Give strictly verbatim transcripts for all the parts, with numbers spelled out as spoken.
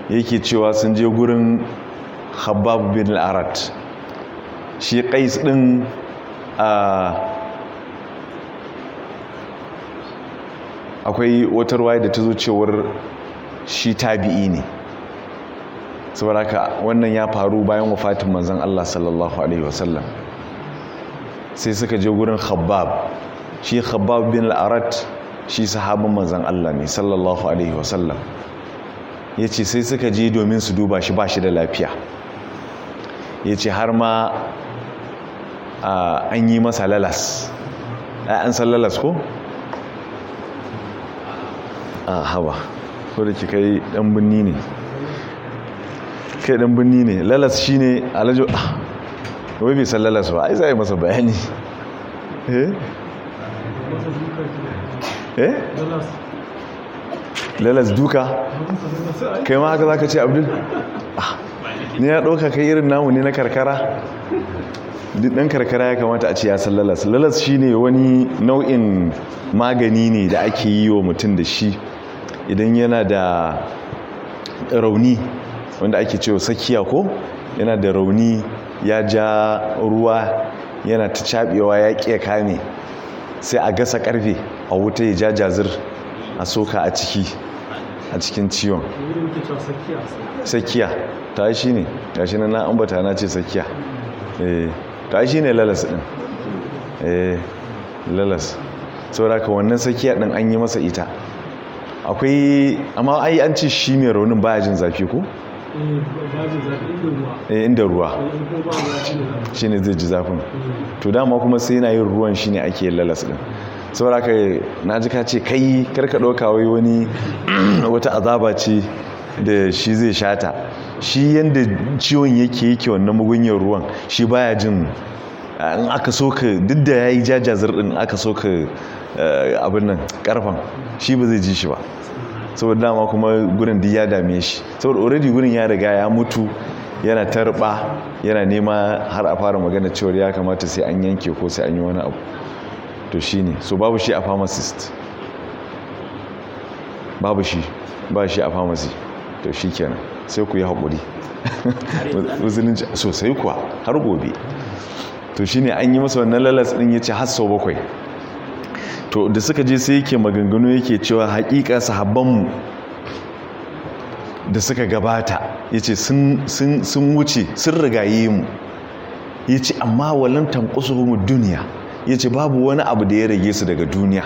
yake cewa sun je gurin Khabbab bin al-Arat. Shi Qais din akwai wata ruwaya da ta zo cewar shi tabi'i ne, saboda haka wannan ya faru bayan wafatin manzon Allah sallallahu alaihi wasallam. sai suka je gurin Khabbab. Shi Khabbab bin al-Arat shi sahabin manzon Allah ne sallallahu alaihi wasallam. Yace sai suka je domin su duba shi ba shi da lafiya. Yace har ma an yi masa lalas. An san lalas ko? A hawa ko da kai dan binni ne. Kai dan binni ne. Lalas shine alajo wai bai san lalas ba, ai sai masa bayani. Eh? Eh? Lalas duka? Kai ma haka zaka ce Abdul? Ni ya ɗauka kai irin namu ne na karkara? Duk ɗan karkara ya kamata a ce ya san lalas. Lalas shine wani nau'in magani ne da ake yi wa mutum da shi idan yana da rauni, wanda ake cewa sakiya ko? Yana da rauni, ya ja ruwa, yana ta cabewa, ya ƙiya kame, sai a gasa ƙarfe a wuta ya ja jazir a soka a ciki, a cikin ciwon. Sakiya ta shi ne, ta shi na ambata na ce sakiya. Eh, ta shi ne lalas ɗin. Eh, lalas. Saboda ka wannan sakiya ɗin an yi masa ita. Akwai, amma ai an ce shi mai raunin baya jin zafi ko? Eh, inda ruwa shi ne zai ji zafin. To dama kuma sai yana yin ruwan shi ne ake lalas ɗin. Saboda ka na ji ka ce kai karka ɗauka wai wani wata azaba ce da shi zai shata. Shi yanda ciwon yake yake wannan mugunyar ruwan shi baya jin, in aka soka duk da yayi jajazir din aka soka abin nan karfan shi ba zai ji shi ba, saboda dama kuma gurin duk ya dame shi, saboda already gurin ya riga ya mutu, yana tarba, yana nema har a fara magana cewa ya kamata sai an yanke ko sai an yi wani abu. To shine, so babu shi a pharmacist, babu shi ba shi a pharmacy. To shi kenan sai ku yi haƙuri musulunci sosai kuwa har gobe. To shi ne an yi masa wannan lalas ɗin ya ce har sau bakwai. To da suka je sai yake maganganu yake cewa haƙiƙa sahabbanmu da suka gabata ya ce sun wuce sun rigaye mu, ya ce amma walan tanƙusu mu duniya, ya ce babu wani abu da ya rage su daga duniya.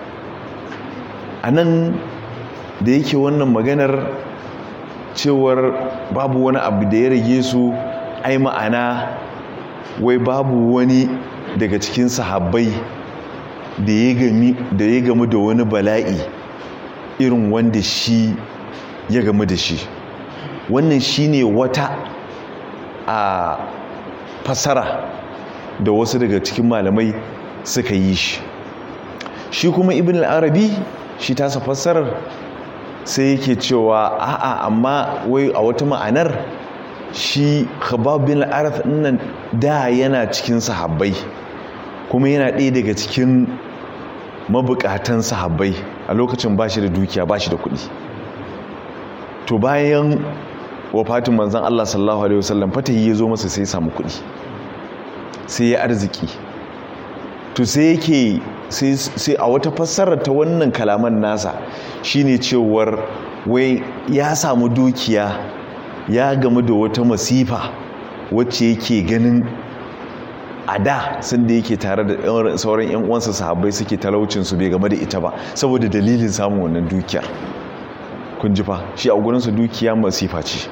A nan da yake wannan maganar cewar babu wani abu da ya rage su, ai ma'ana wai babu wani daga cikin sahabbai da ya gamu da wani bala'i irin wanda shi ya gamu da shi. Wannan shine wata a fasara da wasu daga cikin malamai suka yi shi. Shi kuma Ibn al-Arabi shi tasa fassarar sai yake cewa a'a, amma wai a wata ma'anar shi Khabbab bin al-Arath nan da yana cikin sahabbai kuma yana ɗaya daga cikin mabukatan sahabbai a lokacin bashi da dukiya, bashi da kuɗi. To bayan wafatin manzon Allah sallallahu alaihi wasallam fatahi ya zo masa sai ya samu kuɗi, sai ya arziki. To sai yake sai a wata fassarar ta wannan kalaman nasa shine cewar wai ya samu dukiya, ya gamu da wata masifa wacce yake ganin a da sun da yake tare da sauran yan uwansa sahabbai suke talaucin su bai game da ita ba saboda dalilin samun wannan dukiyar. Kun ji fa, shi a gurin su dukiya masifa ce.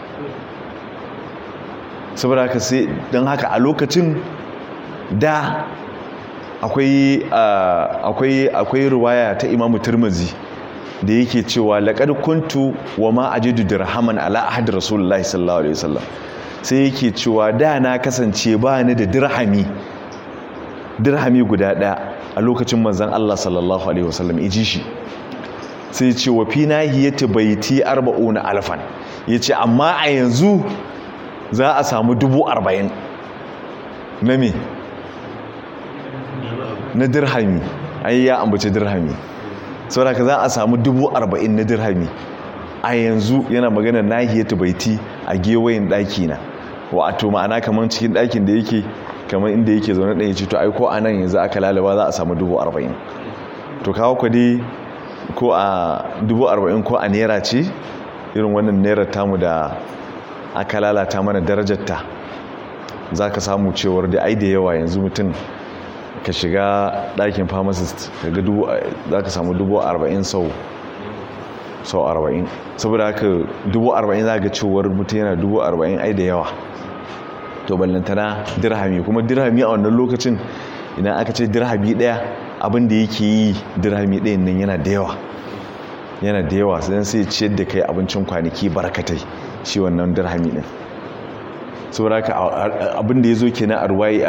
Saboda haka sai dan haka a lokacin da akwai akwai akwai riwaya ta Imam Tirmidhi da yake cewa laqad kuntu wa ma ajidu dirhaman ala ahad rasulullahi sallallahu alaihi wasallam. Sai yake cewa da na kasance ba ni da dirhami dirhami guda ɗaya a lokacin manzon Allah sallallahu alaihi wasallam, iji shi. Sai ce wa fi nahiyati baiti arba'una alfan, yace amma a yanzu za a samu dubu arba'in na me na dirhami. Ai ya ambaci dirhami, saboda ka za a samu dubu arba'in na dirhami. a yanzu yana magana nahiyatu baiti a gewayen ɗaki na, wato ma'ana kamar cikin ɗakin da yake kamar inda yake zaune ɗaya ce to ai ko a nan yanzu aka lalaba za a samu dubu arba'in. To kawo ku dai ko a dubu arba'in ko a naira ce irin wannan naira tamu da aka lalata mana darajarta, za ka samu cewar da ai da yawa yanzu mutum ka shiga ɗakin pharmacist ka ga za ka samu dubu arba'in sau sau arba'in. Saboda haka dubu arba'in za ga cewar mutum yana dubu arba'in ai da yawa. To ballantana dirhami, kuma dirhami a wannan lokacin idan aka ce dirhami ɗaya abin da yake yi dirhami ɗayan nan yana da yawa yana da yawa sai sai ciyar da kai abincin kwanaki barkatai shi wannan dirhami ɗin. saboda haka abin da ya zo kenan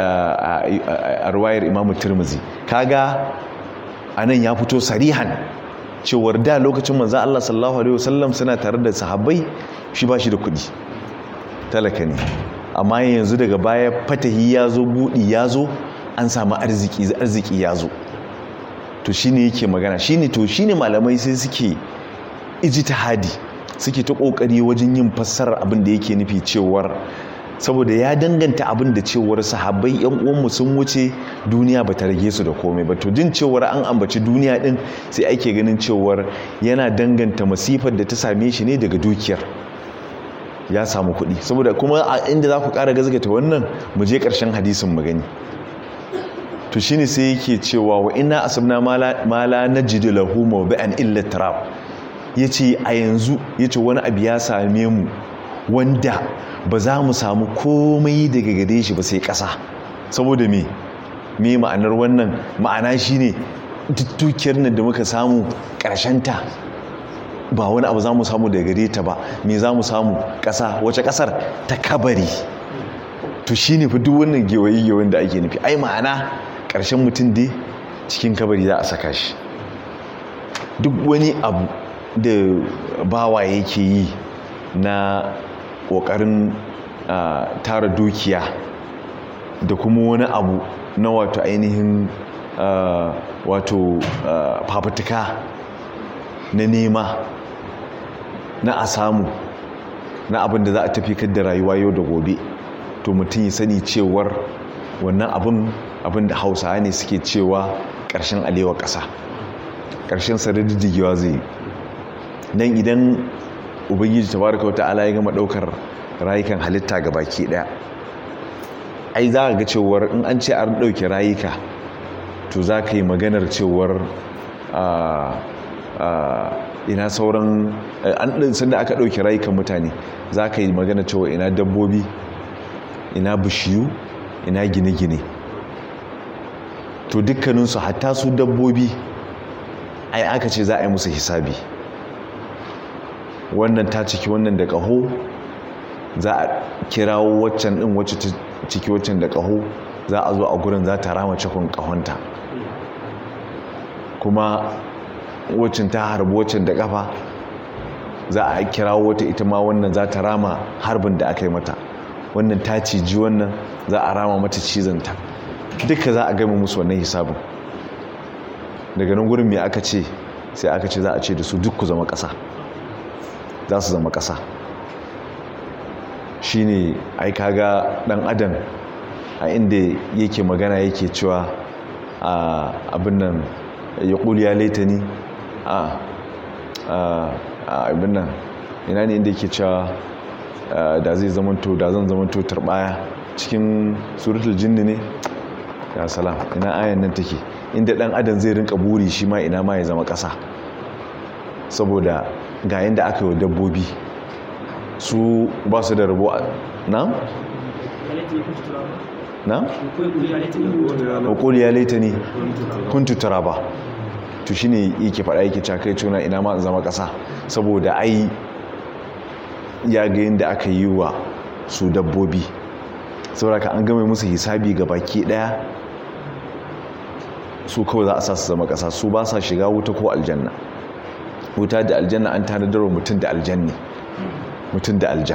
a ruwayar Imam Tirmidhi, kaga anan ya fito sarihan cewar da lokacin manzo Allah sallallahu alaihi wasallam suna tare da sahabbai shi ba shi da kuɗi, talaka ne, amma yanzu daga baya fatahi ya zo, buɗi ya zo, an samu arziki arziki ya zo. To shine yake magana, shine to shine malamai sai suke ijtihadi, suke ta kokari wajen yin fassarar abin da yake nufi cewar, saboda ya danganta abin da cewar sahabbai yan uwanmu sun wuce duniya bata rage su da komai ba. To jin cewar an ambaci duniya din sai ake ganin cewar yana danganta masifar da ta same shi ne daga dukiyar, ya samu kuɗi. Saboda kuma a inda za ku ƙara gazgata wannan, mu je ƙarshen hadisin mu gani. To shine sai yake cewa wa inna asabna ma la najidu lahu mawdi'an illa turab, yace a yanzu yace wani abu ya same mu wanda ba za mu samu komai daga gare shi ba sai ƙasa. Saboda me me ma'anar wannan? Ma'ana shine dukiyar nan da muka samu ƙarshenta ba wani abu za mu samu daga gare ta ba, me za mu samu? Ƙasa. Wace ƙasar? Ta kabari. To shine fa duk wannan gewaye-gewayen da ake nufi, ai ma'ana ƙarshen mutum dai cikin kabari za a saka shi. Duk wani abu da bawa yake yi na ƙoƙarin tara dukiya da kuma wani abu na wato ainihin wato fafutuka na nema na a samu na abin da za a tafi da rayuwa yau da gobe, to mutum ya sani cewar wannan abin abin da hausawa ne suke cewa ƙarshen alewa ƙasa, ƙarshen saradidigewa zai yi. Dan idan ubangiji tabaraka wa ta'ala ya gama ɗaukar rayukan halitta ga baki ɗaya, ai za ka ga cewar in an ce an ɗauke rayuka, to za ka yi maganar cewar ina sauran an ɗin sanda aka ɗauke rayukan mutane, za ka yi maganar cewa ina dabbobi, ina bishiyu, ina gine-gine. To dukkaninsu hatta su dabbobi ai aka ce za a yi musu hisabi, wannan ta ciki wannan da ƙaho, za a kirawo waccan ɗin wacce ta ciki waccan da ƙaho, za a zo a gurin za ta rama cikon ƙahonta, kuma waccan ta harbi waccan da ƙafa, za a kirawo wata ita ma wannan za ta rama harbin da aka yi mata, wannan ta ciji wannan za a rama mata cizanta, duka za a gama musu wannan hisabin. Daga nan gurin me aka ce? Sai aka ce za a ce da su duk ku zama ƙasa, za su zama ƙasa. Shine ai kaga ɗan adam a inda yake magana yake cewa a abin nan ya ƙuli ya laitani a abin nan ina ne inda yake cewa da zai zamanto da zan zamanto turbaya cikin suratul jinni ne, ya salam, ina ayan nan take inda dan adam zai rinka buri shi ma ina ma ya zama ƙasa, saboda ga yanda aka yi dabbobi su ba su da rabo. na na ya laita ne kuntu turaba. to shine yake faɗa yake cakai tuna ina ma zama ƙasa, saboda ai ya ga yadda aka yi wa su dabbobi, saboda an gama musu hisabi ga baki ɗaya, su kawai za a sa su zama ƙasa, su ba sa shiga wuta ko aljanna. Wuta da aljanna an tanadar wa mutum da aljanni, mutum da aljan.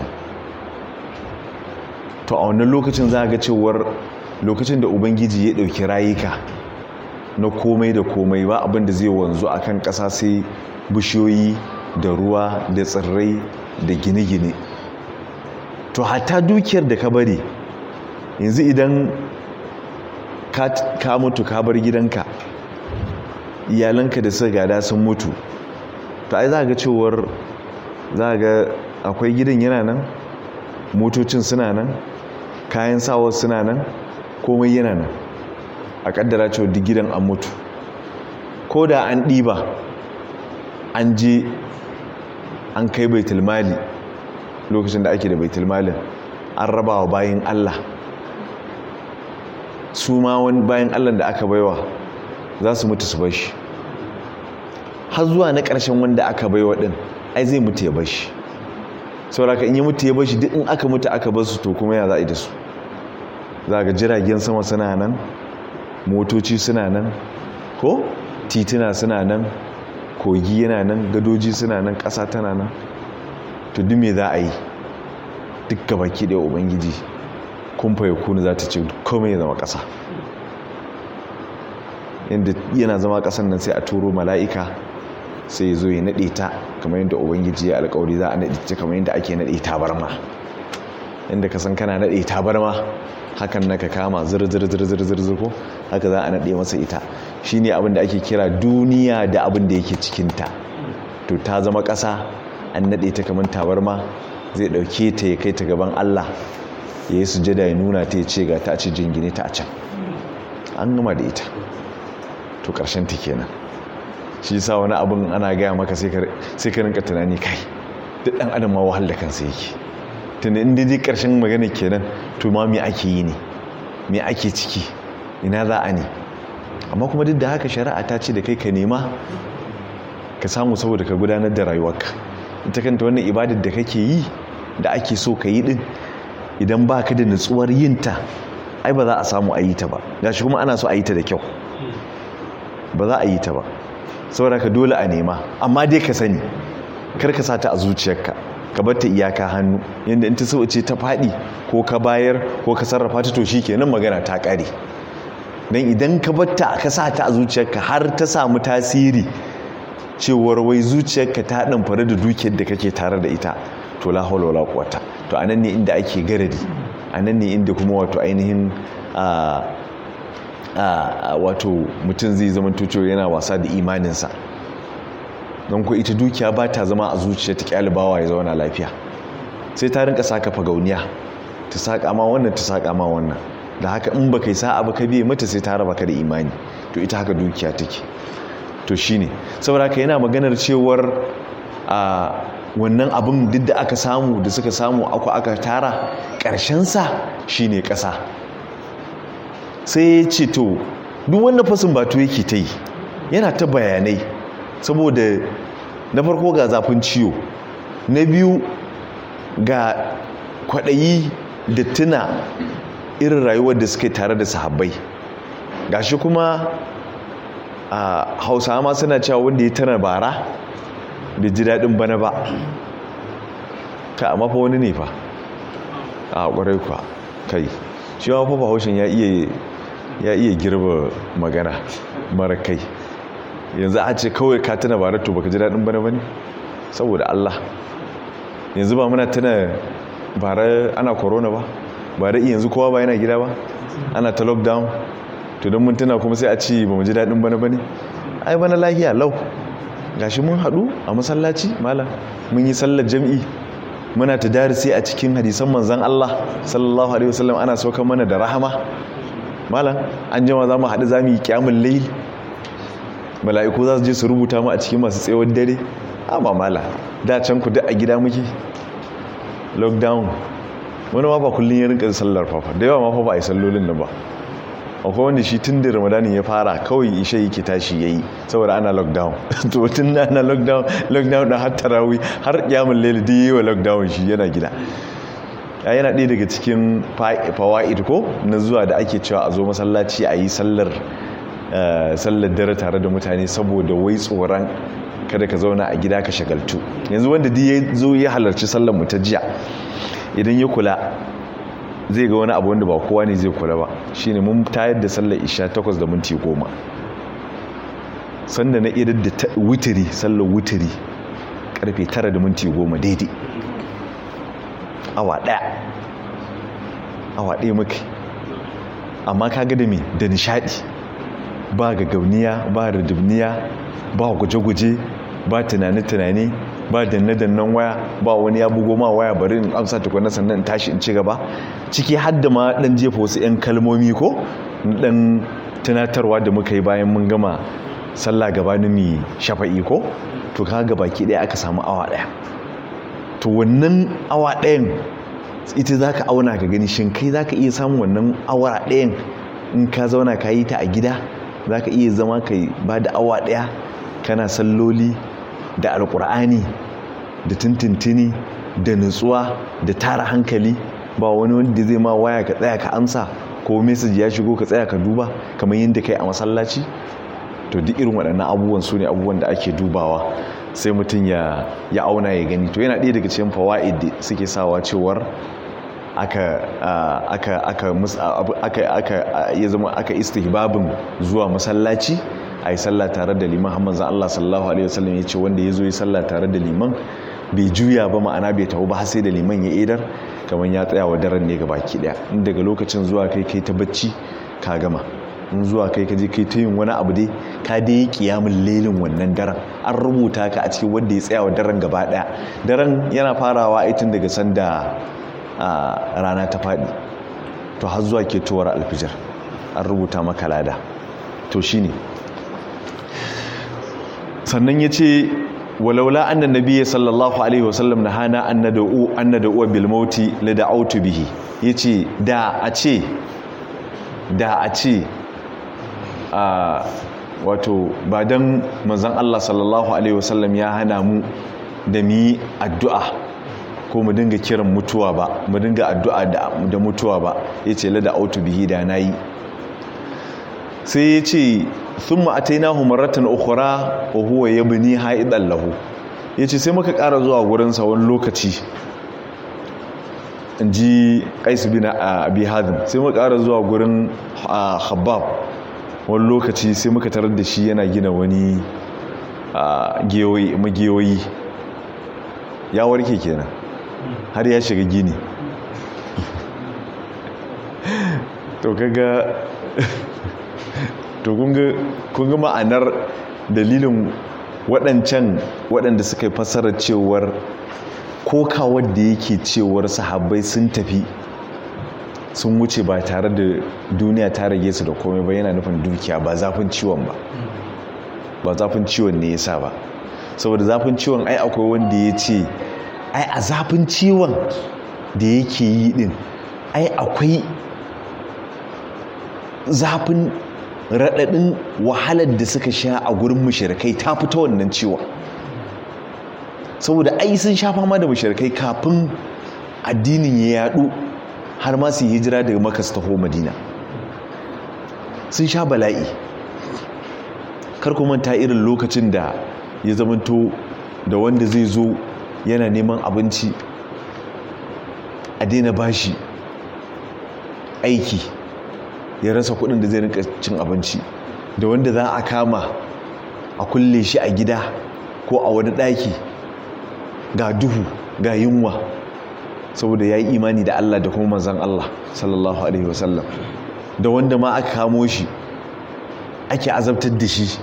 To a wannan lokacin za a ga cewar lokacin da ubangiji ya ɗauki rayuka na komai da komai, ba abin da zai wanzu a kan ƙasa sai bishiyoyi da ruwa da tsirrai da gine-gine. To hatta dukiyar da ka bari yanzu idan ka, ka mutu ka bar gidanka, iyalanka da suka gada sun mutu, to ai za ga cewar za ga akwai gidan yana nan, motocin suna nan, kayan sawar suna nan, komai yana nan. A kaddara cewa duk gidan an mutu, ko da an ɗiba an je an kai baitulmali lokacin da ake da baitulmalin, an raba wa bayan Allah, su ma wani bayan Allah da aka baiwa za su mutu su bashi, har zuwa na ƙarshen wanda aka baiwa ɗin ai zai mutu ya bashi. sauraka in yi mutu ya bashi, duk in aka mutu aka basu, to kuma ya za a yi da su? za ga jiragen sama suna nan, motoci suna nan, ko tituna suna nan, kogi yana nan, gadoji suna nan, ƙasa tana nan. To duk me za a yi? duk gabaki ɗaya ubangiji kumfa ya kuna za ta ce komai ya zama ƙasa. yadda yana zama ƙasan nan sai a turo mala'ika sai ya zo ya naɗe ta kamar yadda ubangiji ya alƙawari za a naɗe ta kamar yadda ake naɗe tabarma. yadda ka san kana naɗe tabarma, hakan na ka kama zir-zir-zir-zir ko haka za a naɗe masa ita. shi ne abin da ake kira duniya da abin da yake cikinta. to ta zama ƙasa, an naɗe ta kamar tabarma, zai ɗauke ta ya kai ta gaban Allah, ya yi sujada ya nuna ta ya ce ga ta ce jingine ta a can, an gama da ita. to ƙarshen ta kenan. shi sa wani abin ana gaya maka sai ka rinka tunani, kai duk ɗan adam ma wahal da kansa yake. tunda inda dai ƙarshen magana kenan, to ma me ake yi ne, me ake ciki, ina za a ne? amma kuma duk da haka shari'a ta ce da kai ka nema ka samu saboda ka gudanar da rayuwarka. ita kanta wannan ibadar da kake yi da ake so ka yi din, idan ba ka da nutsuwar yinta, ai ba za a samu a yi ta ba. gashi kuma ana so a yi ta da kyau, ba za a yi ta ba. saboda ka dole a nema, amma dai ka sani kar ka sa ta a zuciyarka, ka bar ta iyaka hannu, yadda in ta so ce ta faɗi ko ka bayar ko ka sarrafa ta, to shi kenan magana ta ƙare. don idan ka bar ta ka sa ta a zuciyarka har ta samu tasiri cewar wai zuciyarka ta ɗan fara da dukiyar da kake tare da ita, to la hawla wala quwwata. to anan ne inda ake garadi, anan ne inda kuma wato ainihin wato mutum zai zama cewa yana wasa da imaninsa. don ko ita dukiya ba ta zama a zuciya ta kyalibawa ya zauna lafiya, sai ta rinka saka fagauniya, ta saka ma wannan ta saka ma wannan, da haka in baka yi sa'a ba ka biye mata sai ta raba ka da imani. to ita haka dukiya take. to shine saboda haka yana maganar cewar a wannan abin duk da aka samu da suka samu aka aka tara, ƙarshen sa shine ƙasa. sai ya ce to duk wannan fasin batu yake ta yi, yana ta bayanai, saboda na farko ga zafin ciwo, na biyu ga kwaɗayi da tuna irin rayuwar da suke tare da sahabbai. gashi kuma a hausawa ma suna cewa wanda ya tana bara bai ji daɗin bana ba. ka amma fa wani ne fa a ƙwarai kwa kai shi ma fa bahaushen ya iya ya iya girba magana mara kai. yanzu a ce kawai ka tana bara to baka ji daɗin bana bane? saboda Allah, yanzu ba muna tana bara ana corona ba, bara yanzu kowa ba yana gida ba, ana ta lockdown. to don mun tuna kuma sai a ce ba mu ji daɗin bana bane? ai bana lahiya lau, gashi mun haɗu a masallaci malam, mun yi sallar jam'i, muna ta darasi a cikin hadisan manzon Allah sallallahu alaihi wasallam, ana saukar mana da rahama malam. an jama za mu haɗu za mu yi ƙyamun layl, mala'iku za su je su rubuta mu a cikin masu tsayawar dare. amma mala da can ku duk a gida muke lockdown. wani ma ba kullum ya rinka sallar fafa, da yawa ma fa ba a yi sallolin nan ba. akwai wanda shi tun da ramadanin ya fara kawai ishe yake tashi yayi saboda ana lockdown. to tun ana lockdown lockdown da har tarawih har ƙyamun layl duk yi wa lockdown shi yana gida. yana ɗaya daga cikin fawa'id ko na zuwa da ake cewa a zo masallaci a yi sallar sallar dare tare da mutane, saboda wai tsoron kada ka zauna a gida ka shagaltu. yanzu wanda duk ya zo ya halarci sallar mu ta jiya, idan ya kula zai ga wani abu wanda ba kowa ne zai kula ba. shine mun tayar da sallar isha takwas da minti goma, sanda na idar da wutiri, sallar wutiri karfe tara da minti goma daidai, awa ɗaya awa ɗaya muka, amma kaga da me da nishaɗi, ba gagauniya ba radubniya ba guje-guje ba tunane-tunane ba danne-dannen waya, ba wani ya bugo ma waya bari in amsa tukuna sannan in tashi in ci gaba, ciki har da ma dan jefa wasu 'yan kalmomi ko dan tunatarwa da muka yi bayan mun gama sallah gabanin mi shafa'i ko, to kaga baki ɗaya aka samu awa ɗaya. To wannan awa ɗayan ita za ka auna ka gani shin kai za ka iya samun wannan awa ɗayan in ka zauna ka yi ta a gida, za ka iya zama ka ba da awa ɗaya kana salloli da alƙur'ani da tintintini da nutsuwa da tara hankali, ba wani wanda zai ma waya ka tsaya ka amsa ko message ya shigo ka tsaya ka duba kamar yadda kai a masallaci. To duk irin waɗannan abubuwan su ne abubuwan da ake dubawa sai mutum ya ya auna ya gani. To yana ɗaya daga cikin fawaid da suke sawa cewar aka aka aka aka aka ya zama aka istihbabin zuwa masallaci a yi sallah tare da liman. Hamman Allah sallallahu alaihi wasallam ya ce wanda ya zo yi sallah tare da liman bai juya ba, ma'ana bai taho ba har sai da liman ya idar, kamar ya tsaya wa daren ne gabaki daya. In daga lokacin zuwa kai kai ta bacci ka gama, in zuwa kai ka je kai ta yin wani abu dai ka dai yi kiyamun lelin wannan daren, an rubuta ka a cikin wanda ya tsaya wa daren gaba daya. Daren yana farawa aitin daga sanda rana ta faɗi to har zuwa ketowar alfijir an rubuta maka lada. To shine sannan ya ce walaula annan nabiyyi sallallahu alaihi wasallam na hana an nada'u an nada'u bil mauti la da'autu bihi. Yace da a ce da a ce a wato ba dan manzon Allah sallallahu alaihi wasallam ya hana mu da mu yi addu'a ko mu dinga kiran mutuwa ba, mu dinga addu'a da mutuwa ba, yace la da'autu bihi da nayi. Sai yace thumma atainahu marratan ukhra wa huwa yabni ha'idan lahu. Yace sai muka ƙara zuwa gurin sa wani lokaci, inji Qais bin Abi Hazim, sai muka ƙara zuwa gurin Khabbab wani lokaci sai muka tarar da shi yana gina wani giyoyi magiyoyi, ya warke kenan har ya shiga gini. To kaga to kunga ma'anar dalilin waɗancan waɗanda suka yi fassarar cewar kokawar da yake cewar sahabbai sun tafi sun wuce ba tare da duniya ta rage su da komai ba, yana nufin dukiya ba zafin ciwon ba, ba zafin ciwon ne yasa ba. Saboda zafin ciwon ai akwai wanda ya ce ai a zafin ciwon da yake yi din ai akwai zafin raɗaɗin wahalar da suka sha a gurin mushrikai ta fita wannan ciwon. Saboda ai sun sha fama da mushrikai kafin addinin ya yadu har ma su hijira daga Makka su taho Madina, sun sha bala'i. Kar ku manta irin lokacin da ya zamanto da wanda zai zo yana neman abinci a daina bashi aiki ya rasa kudin da zai rinka cin abinci, da wanda za a kama a kulle shi a gida ko a wani daki ga duhu ga yunwa saboda ya yi imani da Allah da kuma manzon Allah sallallahu alaihi wasallam, da wanda ma aka kamo shi ake azabtar da shi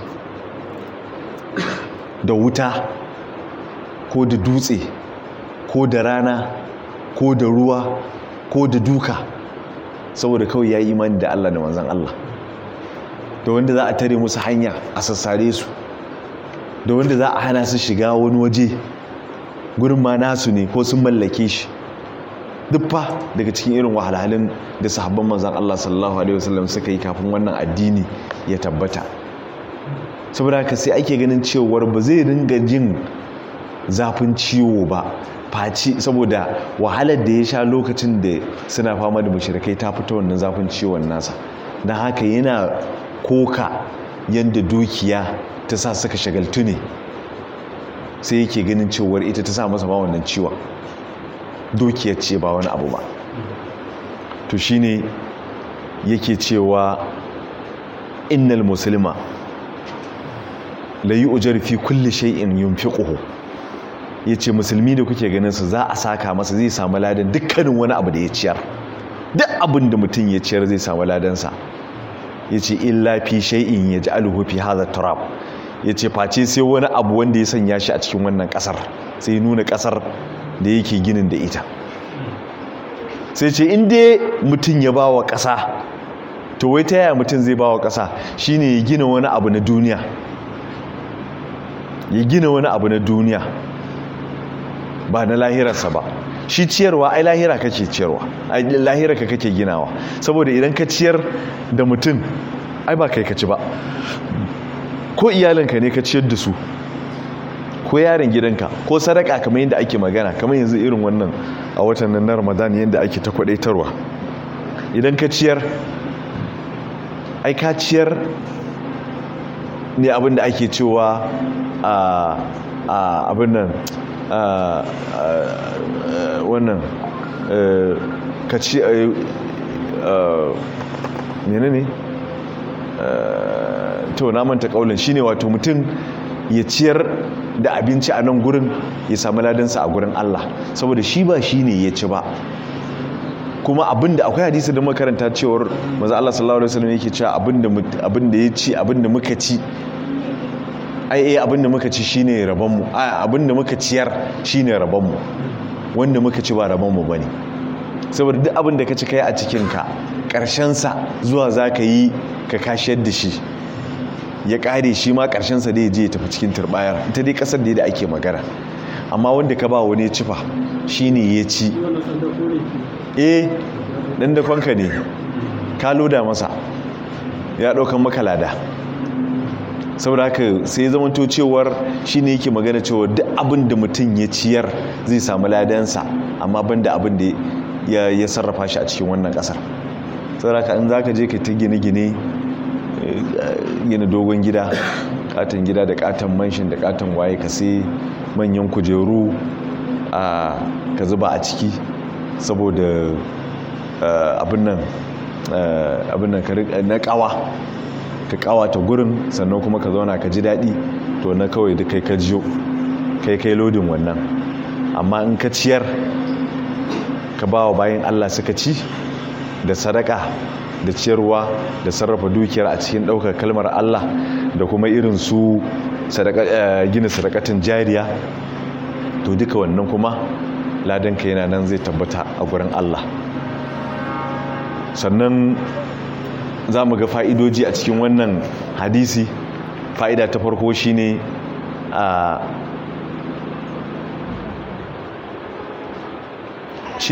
da wuta ko da dutse ko da rana ko da ruwa ko da duka saboda kawai ya yi imani da Allah da manzan Allah, da wanda za a tare musu hanya a sassare su, da wanda za a hana su shiga wani waje gurin ma nasu ne ko sun mallake shi, duk fa daga cikin irin wahalhalun da sahabban manzan Allah sallallahu alaihi wasallam suka yi kafin wannan addini ya tabbata. Saboda haka sai ake ganin cewar ba zai ringa jin zafin ciwo ba faci saboda wahalar da ya sha lokacin da suna fama da mushrikai ta fito wannan zafin ciwon nasa, don haka yana koka yadda dukiya ta sa suka shagaltu ne, sai yake ganin cewar ita ta sa masa ba wannan ciwon, dukiyar ce ba wani abu ba. To shine yake cewa innal muslima la yu'jar fi kulli shay'in yunfiquhu ya ce musulmi da kuke ganin su za a saka masa zai samu ladan dukkanin wani abu da ya ciyar, duk abin da mutum ya ciyar zai samu ladansa. Ya ce illa fi shay'in ya ji alhu fi hadha turab, ya ce face sai wani abu wanda ya sanya shi a cikin wannan kasar, sai nuna kasar da yake ginin da ita. Sai ce inda mutum ya ba wa ƙasa, to wai ta yaya mutum zai ba wa ƙasa shine ya gina wani abu na duniya, ya gina wani abu na duniya ba na lahirarsa ba. Shi ciyarwa ai lahira kake ciyarwa, ai lahira ka kake ginawa, saboda idan ka ciyar da mutum ai ba kai ka ci ba, ko iyalinka ne ka ciyar da su, ko yaron gidanka, ko sadaka kamar yadda ake magana, kamar yanzu irin wannan a watan nan na Ramadan yadda ake ta kwadaitarwa. Idan ka ciyar ai ka ciyar ne abin da ake cewa a abin nan wannan ka ci mene ne to na manta kaulin shine wato mutum ya ciyar da abinci a nan gurin ya samu ladansa a gurin Allah, saboda shi ba shi ne ya ci ba. Kuma abinda akwai hadisi da makaranta cewar manzo Allah sallallahu alaihi wasallam yake cewa abinda abinda ya ci abinda muka ci ai eh abinda muka ci shine rabonmu, ai abinda muka ciyar shine rabonmu, wanda muka ci ba rabonmu bane. Saboda duk abinda ka ci kai a cikin ka karshen sa zuwa zaka yi ka kashiyar da shi ya kare, shi ma karshen sa dai je ya tafi cikin turbayar ita dai kasar da ake magana. Amma wanda ka ba wani cifa shine ya ci, eh dan da kwanka ne ka loda masa ya daukan maka lada. Saboda haka sai zamanto cewar shine yake magana cewa duk abin da mutum ya ciyar zai samu ladansa, amma banda abin da ya, ya sarrafa shi a cikin wannan kasar. Saboda haka in zaka je ka ta gine-gine, gina dogon gida, katon gida da katon manshin da katon waye, ka sai manyan kujeru a ka zuba a ciki saboda abin nan abin nan na kawa, ka kawata gurin sannan kuma ka zauna ka ji daɗi, to na kawai da kai ka jiyo kai kai lodin wannan. Amma in ka ciyar ka ba wa bayan Allah suka ci da sadaka da ciyarwa da sarrafa dukiyar a cikin ɗaukar kalmar Allah da kuma irin su gina sadakatin jariya, to duka wannan kuma ladanka yana nan zai tabbata a gurin Allah. Sannan za mu ga fa'idoji a cikin wannan hadisi. Fa'ida ta farko shine a